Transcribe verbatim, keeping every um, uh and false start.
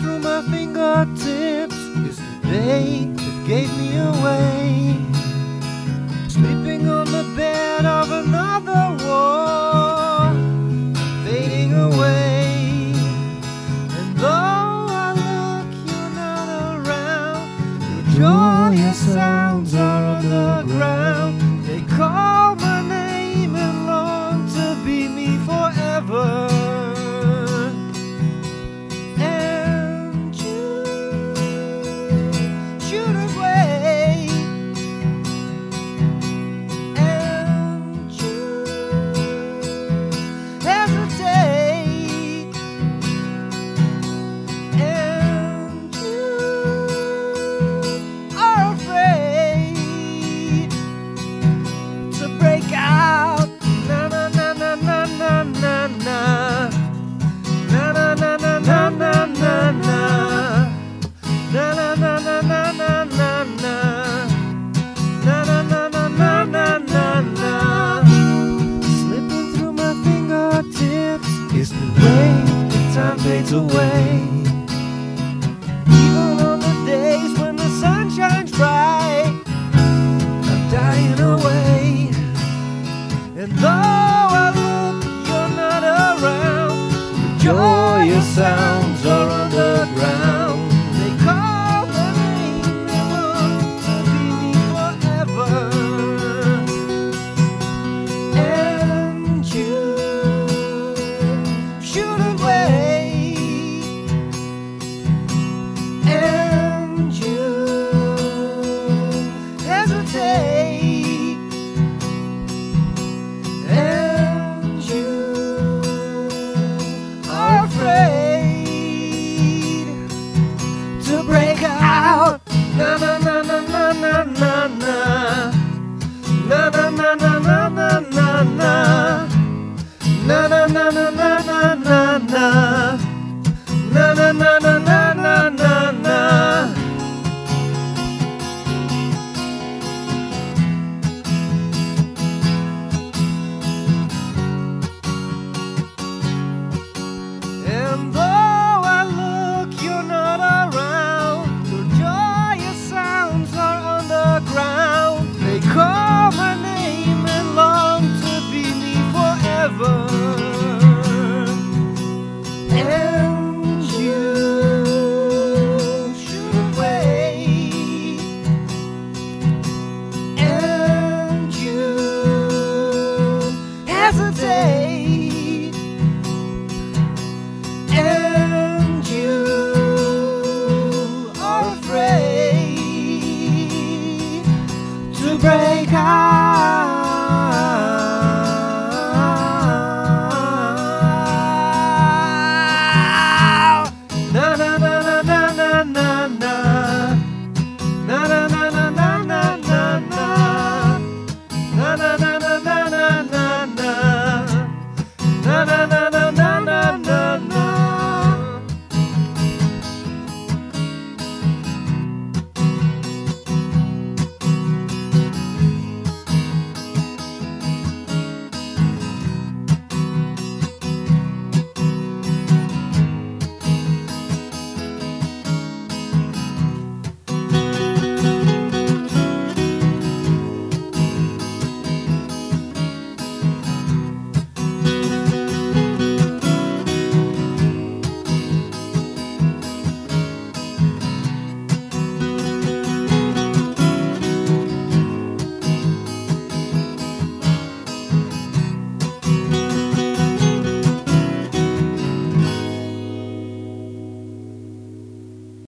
through my fingertips is the day that gave me away. Sleeping on the bed of another war, fading away. And though I look, you're not around. Your joyous sounds are on the ground. They call my name and long to be me forever. And you shouldn't wait. And you hesitate. And you are afraid to break out. Na na na na na na na na. Na na na na na na na na. Na na na na na na na na. Na na na na na na na na. Slipping through my fingertips is the way that time fades away. Even on the days when the sun shines bright, I'm dying away. And though I look, you're not around. The joyous sounds are on